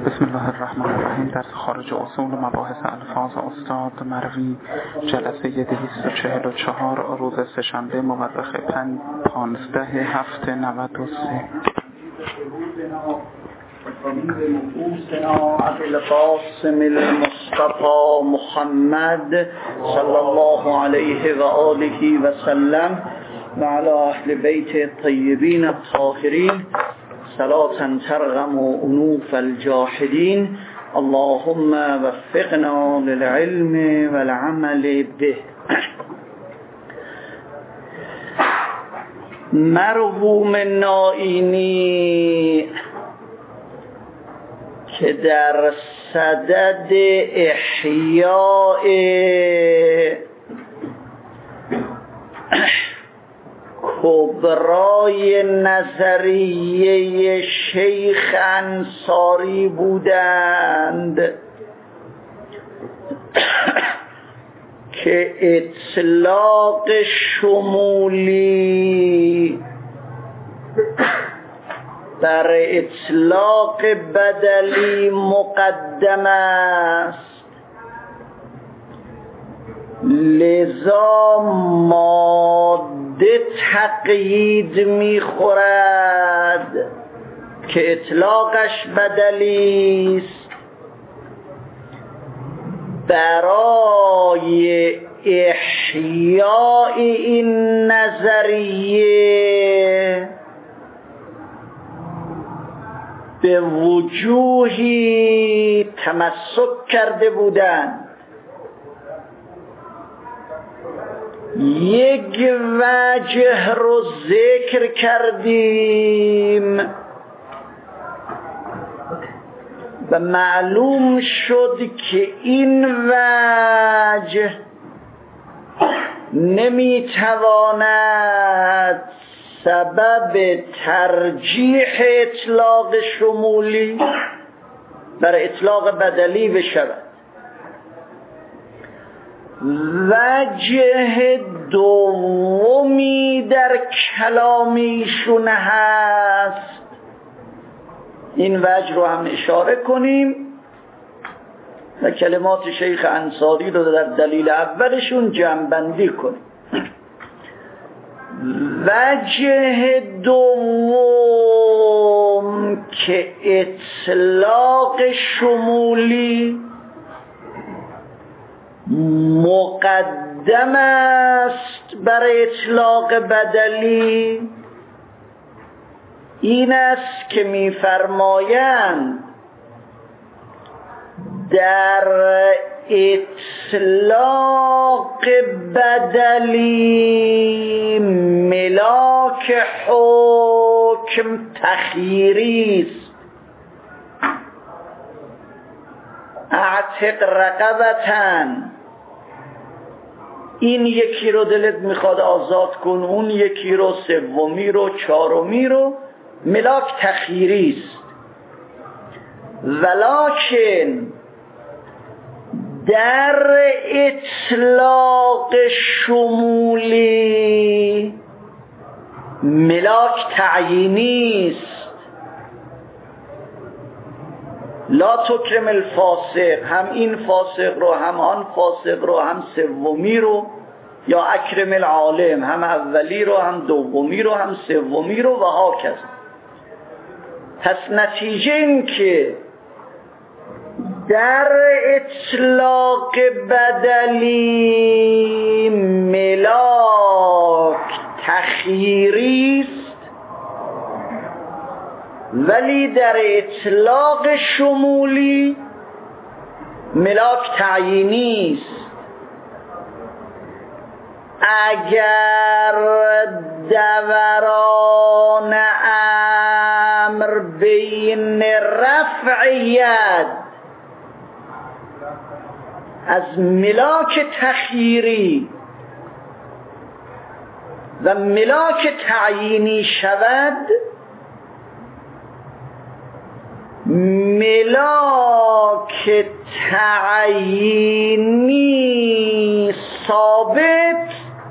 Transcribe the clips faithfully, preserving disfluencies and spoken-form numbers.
بسم الله الرحمن الرحیم. درس خارج اصول مباحث الفاظ استاد مروی، جلسه دویست و چهل و چهار، روز سه‌شنبه مورخ پانزده هفت نود و سه. القاسم المصطفى محمد صلی الله علیه و آله و سلم و علی اهل بیت الطیبین الطاهرین صلاة ترغم انوف الجاحدین. اللهم وفقنا للعلم والعمل به. مرحوم نائینی که در صدد احیاء کبرای نظریه شیخ انصاری بودند که اطلاق شمولی بر اطلاق بدلی مقدم است، لذا ماده تقیید می‌خورد که اطلاقش بدلی است. برای احیاء این نظریه به وجوهی تمسک کرده بودند. یک وجه رو ذکر کردیم و معلوم شد که این وجه نمیتواند سبب ترجیح اطلاق شمولی بر اطلاق بدلی بشود. وجه دومی در کلامیشون هست، این وجه رو هم اشاره کنیم و کلمات شیخ انصاری رو در دلیل اولشون جمع‌بندی کنیم. وجه دوم که اطلاق شمولی مقدم است بر اطلاق بدلی، این است که می‌فرمایند در اطلاق بدلی ملاک حکم تخییری است. اعتق رقبتن، این یکی رو دلت میخواد آزاد کن، اون یکی رو، سومی رو، چهارمی رو، ملاک تخییری است. ولکن در اطلاق شمولی ملاک تعیینی است. لا تکرم الفاسق، هم این فاسق رو، هم آن فاسق رو، هم سومی رو، یا اکرم العالم، هم اولی رو، هم دومی رو، هم سومی رو و هاکذا. پس نتیجه این که در اطلاق بدلی ملاک تخییری است، ولی در اطلاق شمولی ملاک تعیینی است. اگر دوران امر بین رفعیت از ملاک تخییری و ملاک تعیینی شود، ملاک تعیینی ثابت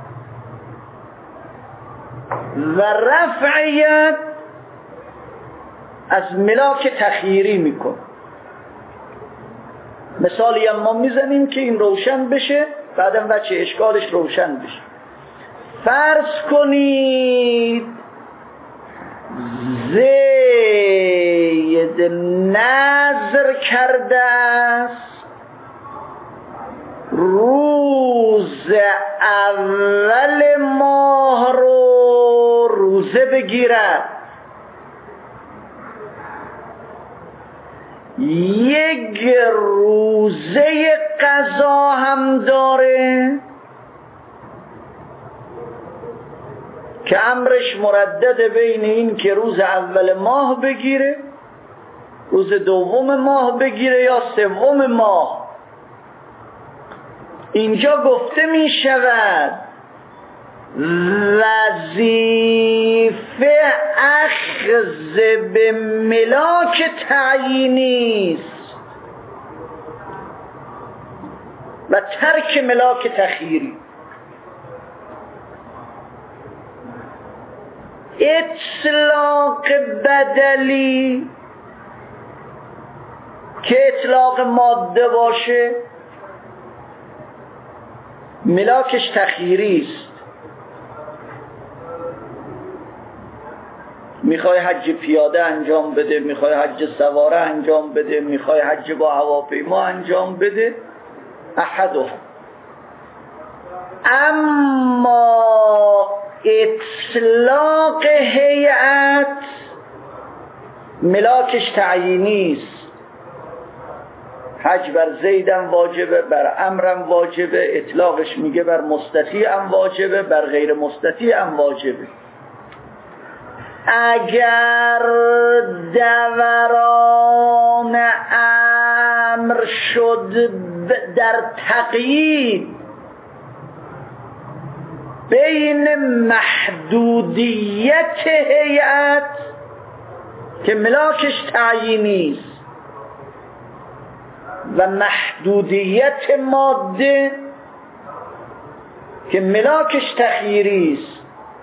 و رفعیت از ملاک تخییری میکن. مثالی هم ما میزنیم که این روشن بشه، بعدم بچه اشکالش روشن بشه. فرض کنید زید نذر کرده است روز اول ماه رو روزه بگیرد، یک روزه قضا هم داره که امرش مردد بین این که روز اول ماه بگیره، روز دوم ماه بگیره یا سوم ماه. اینجا گفته می شود وظیفه اخذ به ملاک تعیینی است و ترک ملاک تخییری. اطلاق بدلی که اطلاق ماده باشه ملاکش تخییری است. میخوای حج پیاده انجام بده، میخوای حج سواره انجام بده، میخوای حج با هواپیما انجام بده، احدهم. اما اطلاق هیئت ملاکش تعیینی است. حج بر زیدم واجبه، بر امرم واجبه، اطلاقش میگه بر مستطیعم واجبه، بر غیر مستطیعم واجبه. اگر دوران امر شد در تقیید بین محدودیت هیئت که ملاکش تعیینی است و محدودیت ماده که ملاکش تخییری است،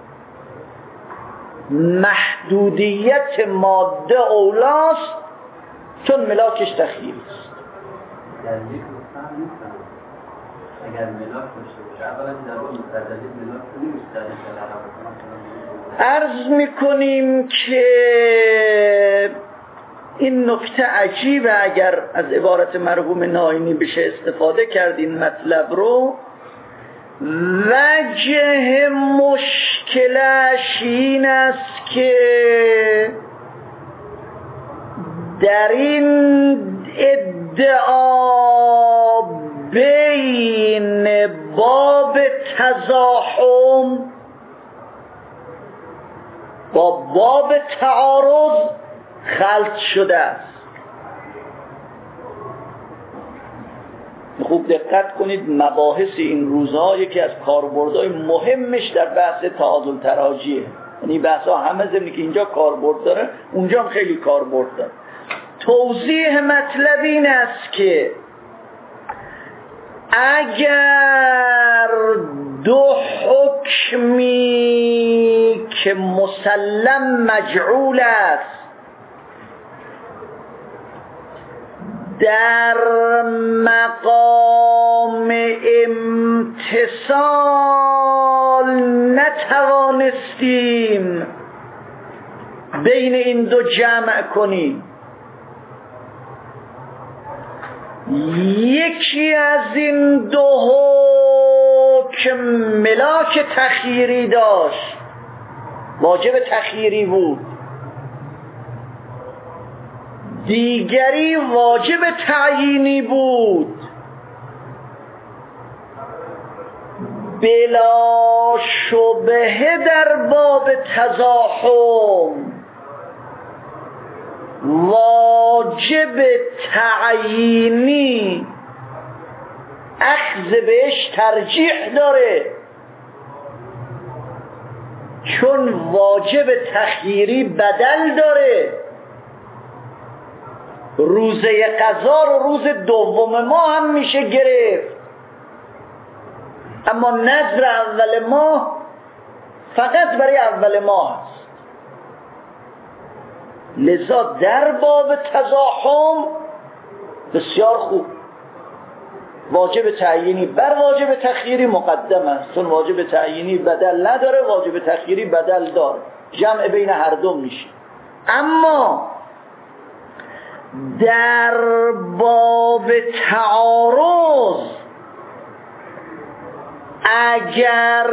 محدودیت ماده اولاست چون ملاکش تخییری است. اگر ملاک داشته باشه اولا در اون متعدد ملاک نیست. عرض میکنیم که این نکته عجیبه. اگر از عبارت مرحوم ناینی بشه استفاده کرد این مطلب رو، وجه مشکلش این است که در این ادعا بین باب تزاحم با باب تعارض خلط شده است. خوب دقت کنید، مباحث این روزها یکی از کاربردهای مهمش در بحث تعادل تراجیه. یعنی بحثا همه ضمن که اینجا کاربرد داره اونجا هم خیلی کاربرد داره. توضیح مطلب این است که اگر دو حکمی که مسلم مجعول است در مقام امتصال نتوانستیم بین این دو جمع کنیم، یکی از این دو حکم ملاک تخییری داشت، واجب تخییری بود، دیگری واجب تعیینی بود، بلا شبهه در باب تزاحم واجب تعیینی اخذ بهش ترجیح داره، چون واجب تخییری بدل داره. روزه قضا رو روز دوم ماه هم میشه گرفت، اما نذر اول ماه فقط برای اول ماه است. لذا در باب تزاحم بسیار خوب واجب تعیینی بر واجب تخییری مقدم است، چون واجب تعیینی بدل نداره، واجب تخییری بدل داره، جمع بین هر دو میشه. اما در باب تعارض اگر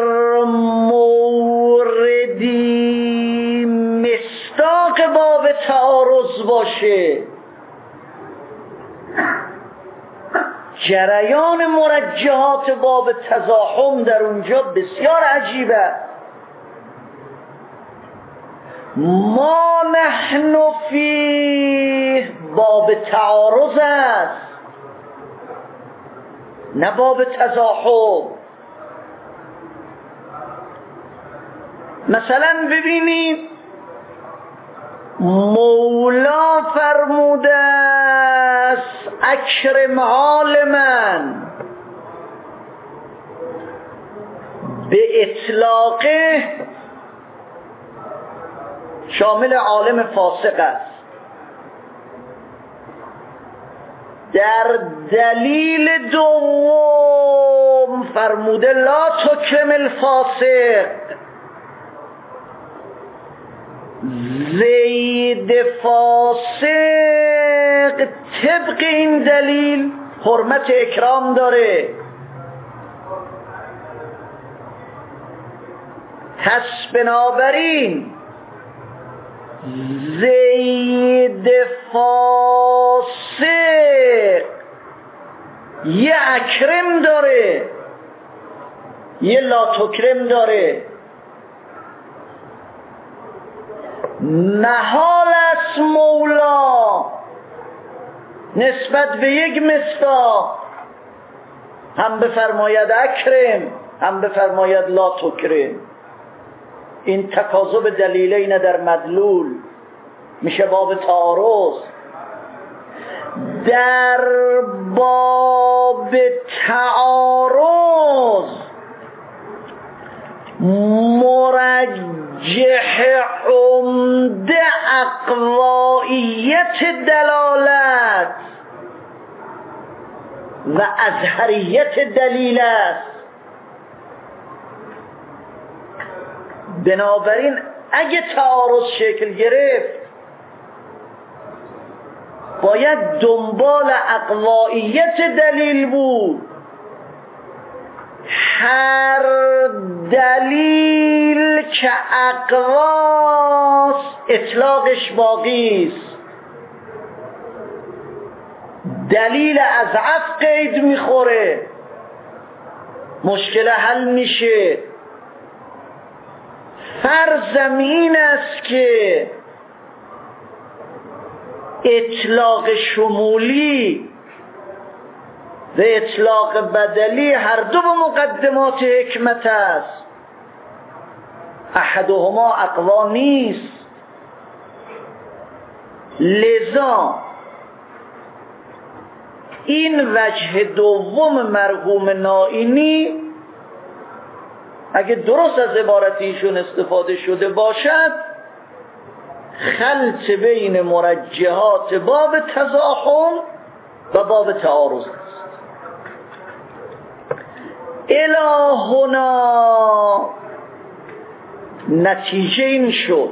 موردی مصداق باب تعارض باشه، جریان مرجحات باب تزاحم در اونجا بسیار عجیبه. ما نحن فیه باب تعارض است، نه باب تزاحم. مثلا ببینید مولا فرموده است اکرم عالما، به اطلاقه شامل عالم فاسق است. در دلیل دوم فرموده لا تکرم الفاسق، زید فاسق طبق این دلیل حرمت اکرام داره. پس بنابراین زید فاسق یه اکرم داره، یه لا تکرم داره. محال است مولا نسبت به یک مصداق هم بفرماید اکرم هم بفرماید لا تکرم. این تکاذب دلیلین در مدلول میشه باب تعارض. در باب تعارض مرجح عمده اقوائیت دلالت و اظهریت دلیل است. بنابراین اگه تعارض شکل گرفت باید دنبال اقوائیت دلیل بود. هر دلیل که اقواس اطلاقش باقی است. دلیل اضعف قید میخوره، مشکل حل میشه. فرضم این است که اطلاق شمولی و اطلاق بدلی هر دو به مقدمات حکمت است. احدهما اقوا نیست. لذا این وجه دوم مرحوم نائینی اگه درست از عبارت ایشون استفاده شده باشد خلط بین مرجحات باب تزاحم و باب تعارض است. الهنا نتیجه این شد.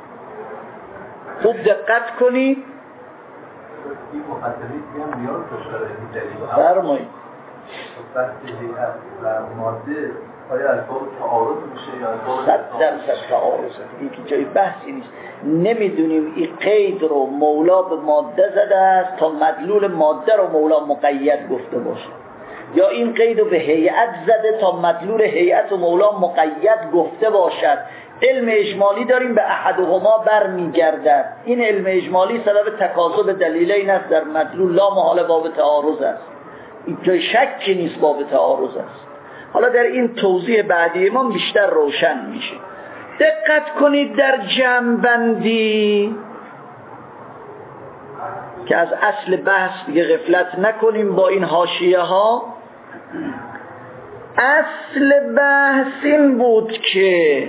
خوب دقت کنید. این مقدمه هم نیاز داشته فرمایید. وقتی هیئت و ماده آیا از باب تعارض میشه یا از باب صد درصد تعارض؟ این که جای بحثی نیست. نمیدونیم این قید رو مولا به ماده زده است تا مدلول ماده رو مولا مقید گفته باشه، یا این قید رو به هیئت زده تا مدلول هیئت و مولا مقید گفته باشد. علم اجمالی داریم به احدهما بر میگردد. این علم اجمالی سبب تکاذب دلیلین است در مدلول، لا محال باب تعارض است. این جای شکی نیست باب تعارض است. حالا در این توضیح بعدی ما بیشتر روشن میشه. دقت کنید در جمع‌بندی که از اصل بحث دیگه غفلت نکنیم با این حاشیه ها. اصل بحث این بود که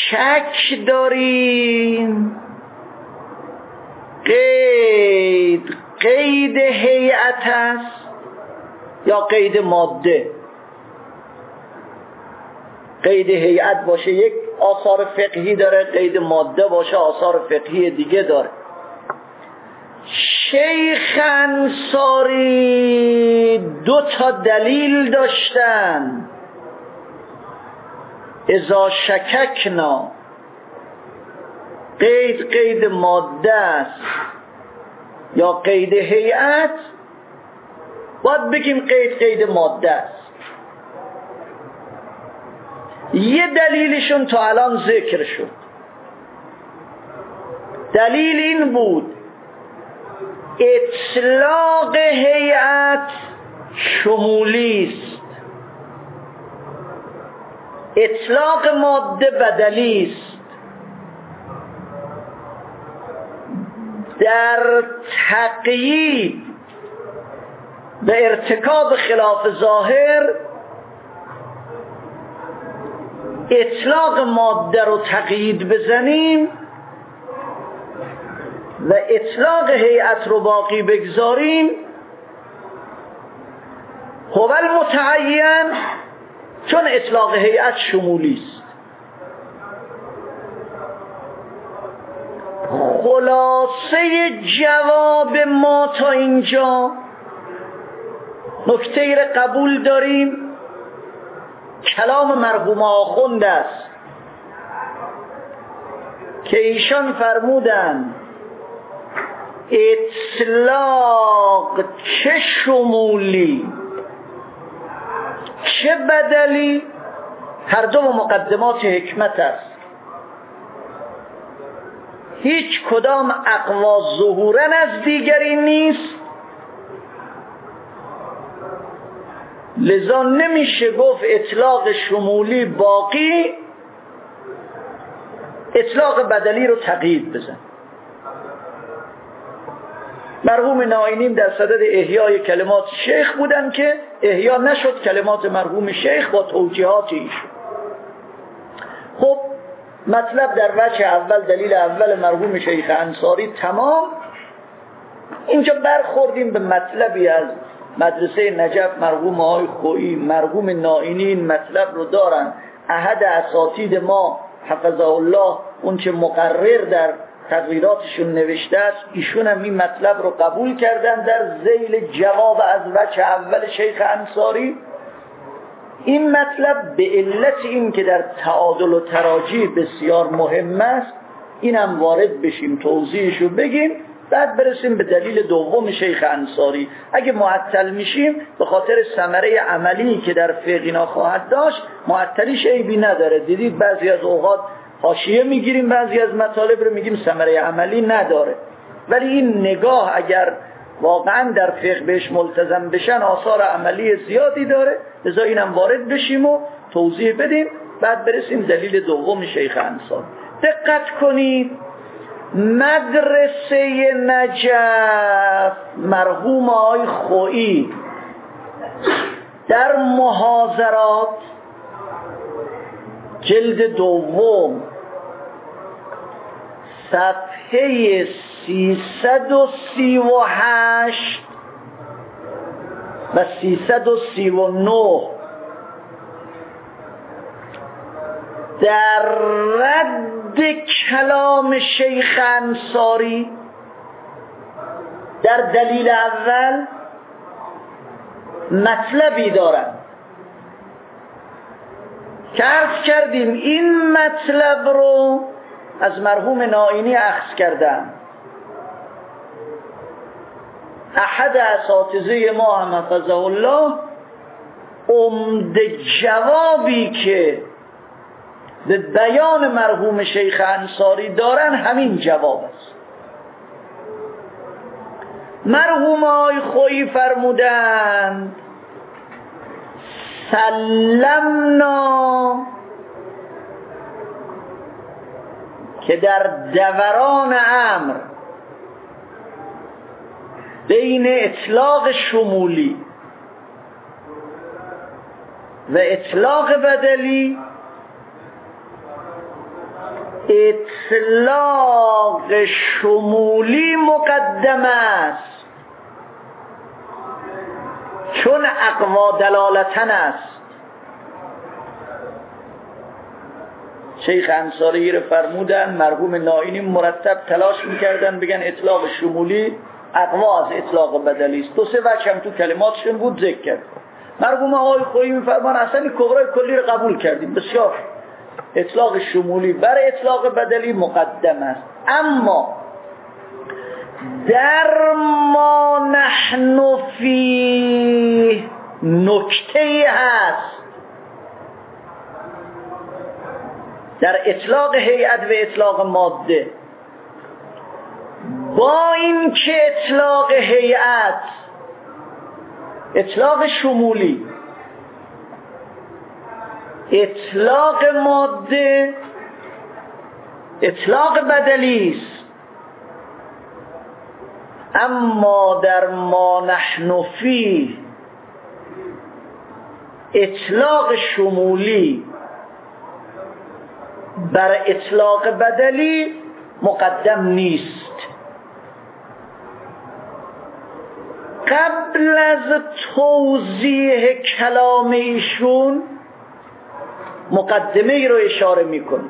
شک داریم قید قید هیئت است یا قید ماده. قید هیئت باشه یک آثار فقهی داره، قید ماده باشه آثار فقهی دیگه داره. شیخ انصاری دو تا دلیل داشتن. اذا شککنا، قید قید ماده است یا قید هیئت، باید بگیم قید قید ماده است. یه دلیلشون تا الان ذکر شد. دلیل این بود اطلاق هیئت شمولی است، اطلاق ماده بدلی است. در تقیید به ارتکاب خلاف ظاهر اطلاق ماده رو تقیید بزنیم و اطلاق هیئت رو باقی بگذاریم، هو المتعین، چون اطلاق هیئت شمولی است. خلاصه جواب ما تا اینجا، نکته را قبول داریم، کلام مرحوم آخوند است که ایشان فرمودند اطلاق چه شمولی چه بدلی هر دو مقدمات حکمت است. هیچ کدام اقوا ظهورا از دیگری نیست، لذا نمیشه گفت اطلاق شمولی باقی، اطلاق بدلی رو تقیید بزن. مرحوم نائینی در صدد احیای کلمات شیخ بودن که احیا نشد کلمات مرحوم شیخ با توجیهات ایشون. خب مطلب در وجه اول، دلیل اول مرحوم شیخ انصاری تمام. اینجا برخوردیم به مطلبی از مدرسه نجف مرحوم آقای خویی. مرحوم نائینی این مطلب رو دارن، احد اساتید ما حفظه الله اون چه مقرر در تقریراتشون نوشته است، ایشون هم این مطلب رو قبول کردن در ذیل جواب از وجه اول شیخ انصاری. این مطلب به علت این که در تعادل و تراجیح بسیار مهم است، این هم وارد بشیم توضیحشو بگیم، بعد برسیم به دلیل دوم شیخ انصاری. اگه معطل میشیم به خاطر ثمره عملی که در فقینا خواهد داشت، معطلیش عیبی نداره. دیدید بعضی از اوقات حاشیه میگیریم بعضی از مطالب رو میگیم ثمره عملی نداره، ولی این نگاه اگر واقعا در فقه بهش ملتزم بشن آثار عملی زیادی داره. لذا اینم وارد بشیم و توضیح بدیم، بعد برسیم دلیل دوم شیخ انصاری. دقت کنید، مدرسه نجف مرحوم آقای خویی در محاضرات جلد دوم صفحه سیصد و سی و هشت و سیصد و سی و نه در رد کلام شیخ انصاری در دلیل اول مطلبی دارند که عرض کردیم این مطلب رو از مرحوم نائینی اخذ کردن. احد اساتذه ما هم حفظه الله عمده جوابی که به بیان مرحوم شیخ انصاری دارن همین جواب است. مرحوم آقای خویی فرمودند سلمنا که در دوران امر بین اطلاق شمولی و اطلاق بدلی، اطلاق شمولی مقدم است چون اقوا دلالتن است. شیخ انصاری رو فرمودن، مرحوم نائینی مرتب تلاش میکردن بگن اطلاق شمولی اقوا از اطلاق بدلی است. دو سه وجه هم تو کلماتشون بود ذکر کرد. مرحوم آقای خویی میفرمان اصلا کبرای کلی رو قبول کردیم، بسیار اطلاق شمولی بر اطلاق بدلی مقدم است. اما در ما نحن فی نکته هست در اطلاق هیئت و اطلاق ماده، با این که اطلاق هیئت اطلاق شمولی، اطلاق ماده اطلاق بدلی است، اما در ما نحن فی اطلاق شمولی بر اطلاق بدلی مقدم نیست. قبل از توضیح کلام ایشون مقدمه ای رو اشاره میکنه.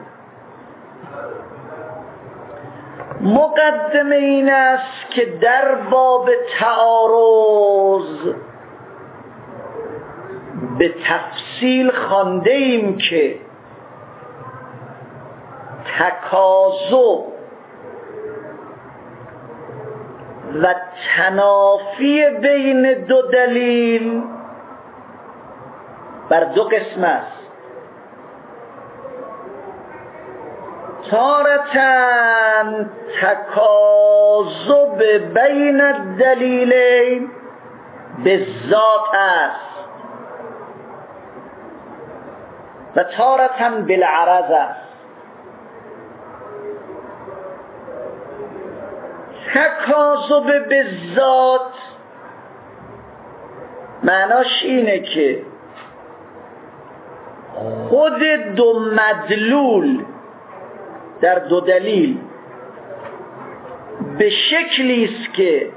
مقدمه این است که در باب تعارض به تفصیل خوانده ایم که تکاذب و تنافی بین دو دلیل بر دو قسم است. تارة تکاذب بین الدلیلین به ذات است و تارة بالعرض است. تکاذب به ذات معناش اینه که خود دو مدلول در دو دلیل به شکلی است که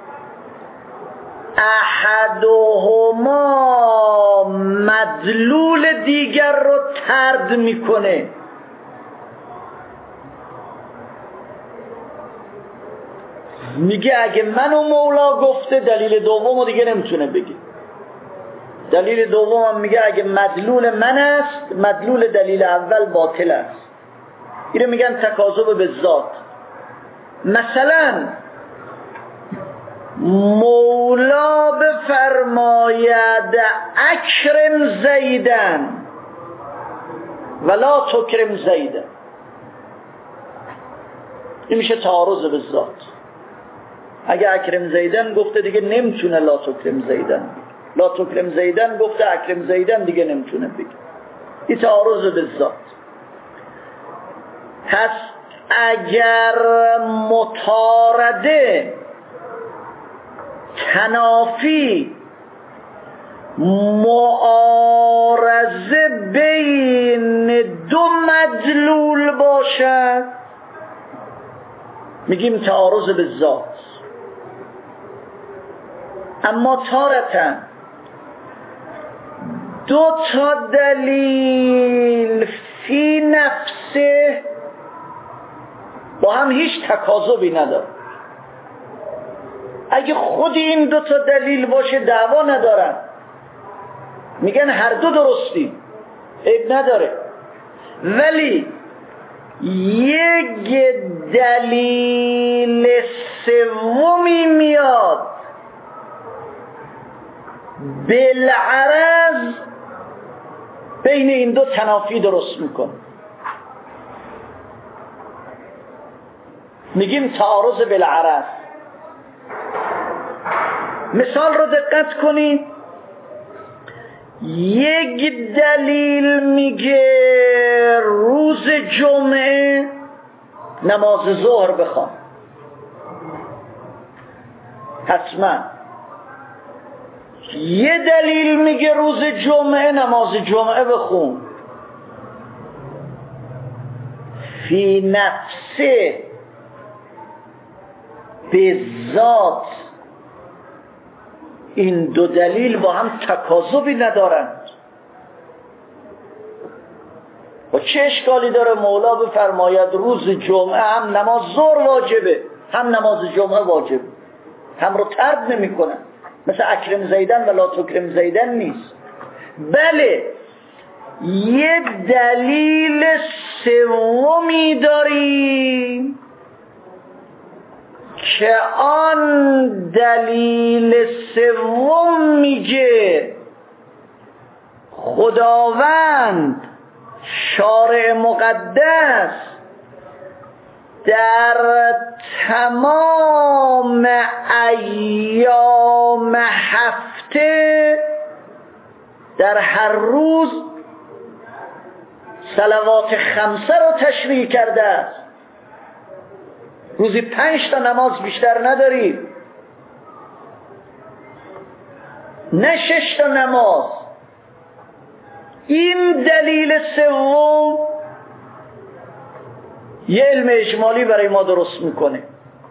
احدهما مدلول دیگر رو طرد میکنه. میگه اگه منو مولا گفته دلیل دومو دیگه نمیتونه بگه. دلیل دوم میگه اگه مدلول من است مدلول دلیل اول باطل است. اینو میگن تکاذب به ذات. مثلا مولا بفرماید اکرم زیدن ولا تکرم زیدن، این میشه تعارض به ذات. اگه اکرم زیدن گفته دیگه نمیتونه لا تکرم زیدن، لا تکرم زیدن گفته اکرم زیدن دیگه نمیتونه بگه. این تعارض به ذات. پس اگر مطارده تنافی معارضه بین دو مدلول باشد میگیم تعارض به ذات. اما تارتاً دو تا دلیل فی نفسه با هم هیچ تکاذبی نداره. اگه خود این دو تا دلیل باشه دعوا ندارن، میگن هر دو درستی، عیب نداره. ولی یک دلیل سومی میاد بالعرض بین این دو تنافی درست میکنه، میگیم تعارض بالعرض. مثال رو دقت کنید. یک دلیل میگه روز جمعه نماز ظهر بخوان حتما. یه دلیل میگه روز جمعه نماز جمعه بخون. فی نفسه به ذات این دو دلیل با هم تکاذبی ندارند. و چه اشکالی داره مولا بفرماید روز جمعه هم نماز ظهر واجبه هم نماز جمعه واجبه، هم رو ترد نمی کنن، مثل اکرم زیدن و لا تکرم زیدن نیست. بله یه دلیل سومی داریم که آن دلیل سوم میگه خداوند شارع مقدس در تمام ایام هفته در هر روز صلوات خمسه رو تشریع کرده است. روزی پنج تا نماز بیشتر نداری، نه شش تا نماز. این دلیل سوم یه علم اجمالی برای ما درست میکنه.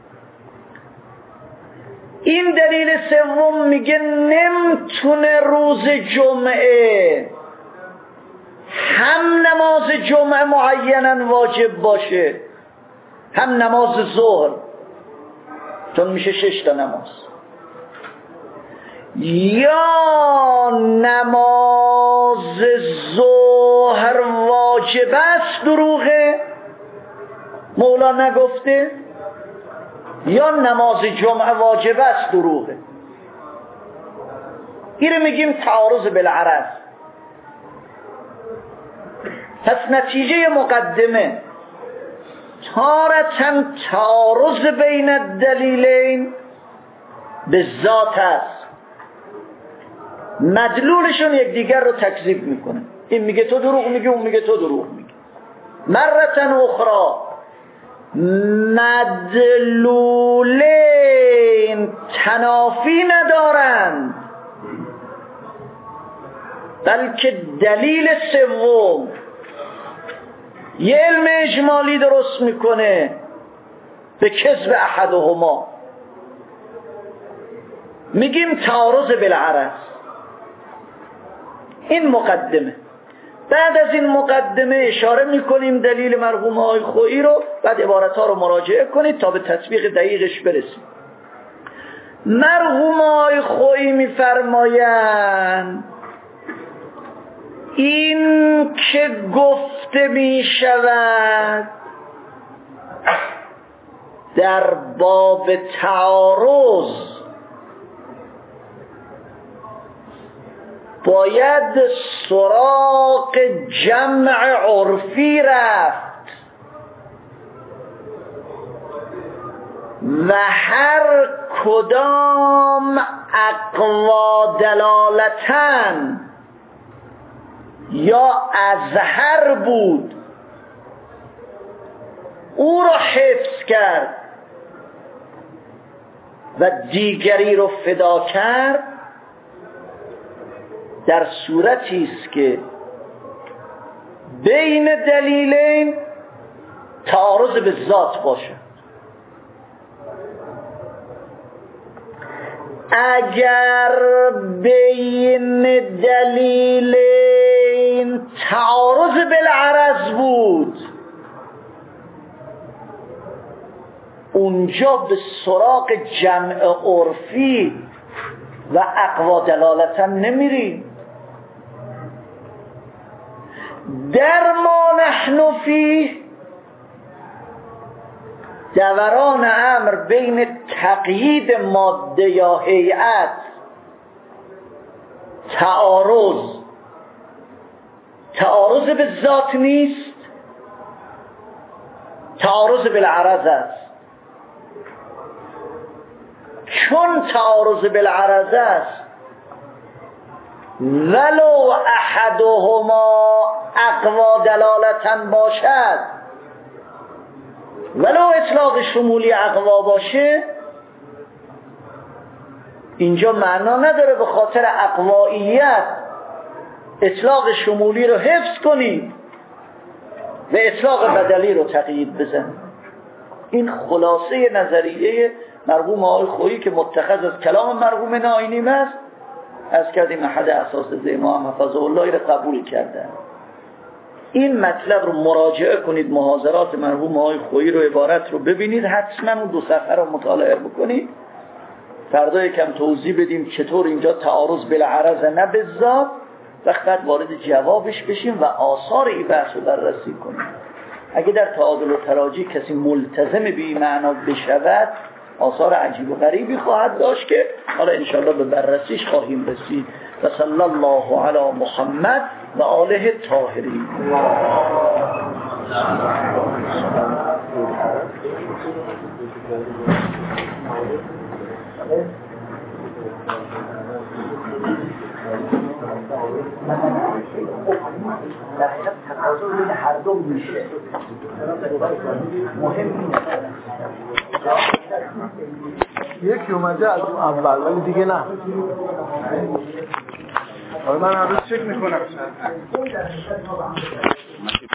این دلیل سوم میگه نمیتونه روز جمعه هم نماز جمعه معیناً واجب باشه هم نماز ظهر، چون میشه شش تا نماز. یا نماز ظهر واجب است دروغه مولا نگفته، یا نماز جمعه واجب است دروغه. این میگیم تعارض بالعرض. پس نتیجه مقدمه تارة تعارض بین الدلیلین به ذات است، مدلولشون یکدیگر رو تکذیب میکنه. این میگه تو دروغ میگی، اون میگه تو دروغ میگی. مرتن اخرى مدلولین تنافی ندارند، بلکه دلیل سوم یه علم اجمالی درست میکنه به کذب احدهما. میگیم تعارض بالعرض. این مقدمه. بعد از این مقدمه اشاره میکنیم دلیل مرحوم آقای خویی رو، بعد عبارتها رو مراجعه کنید تا به تطبیق دقیقش برسیم. مرحوم آقای خویی میفرمایند این که گفته می شود در باب تعارض باید سراغ جمع عرفی رفت و هر کدام اقوا دلالتن یا ازهر بود او را حفظ کرد و دیگری رو فدا کرد در صورتی است که بین دلیلین تعارض به ذات باشه. اگر بین دلیلین تعارض بالعرض بود اونجا به سراغ جمع عرفی و اقوا دلالتا نمیری. در ما نحن فیه دوران امر بین تقیید ماده یا هیئت تعارض تعارض به ذات نیست، تعارض بالعرض است. چون تعارض بالعرض است ولو احدهما اقوا دلالتا باشد، ولو اطلاق شمولی اقوا باشه، اینجا معنا نداره به خاطر اقوائیت اطلاق شمولی رو حفظ کنید و اطلاق بدلی رو تقیید بزنید. این خلاصه نظریه مرحوم آقای خویی که متخذ از کلام مرحوم ناینیم است، از کردیم احد اساس امام حفظه الله را قبول کردن. این مطلب رو مراجعه کنید، محاضرات مرحوم آقای خویی رو، عبارت رو ببینید، حتما اون دو صفحه رو مطالعه بکنید. فردا یکم توضیح بدیم چطور اینجا تعارض بالعرض نه بالذات، وقت وارد جوابش بشیم و آثار این بحث رو بررسی کنیم. اگه در تعادل و تراجی کسی ملتزم به این معنا بشود، آثار عجیب و غریبی خواهد داشت که حالا انشاءالله به بررسیش خواهیم رسید. و صلی الله علی محمد و آله طاهرین. در حقیقت تقاضا بین هر دو میشه، مهم یکی اومده از اون اول ولی دیگه نه. حالا من هر روز چک میکنم.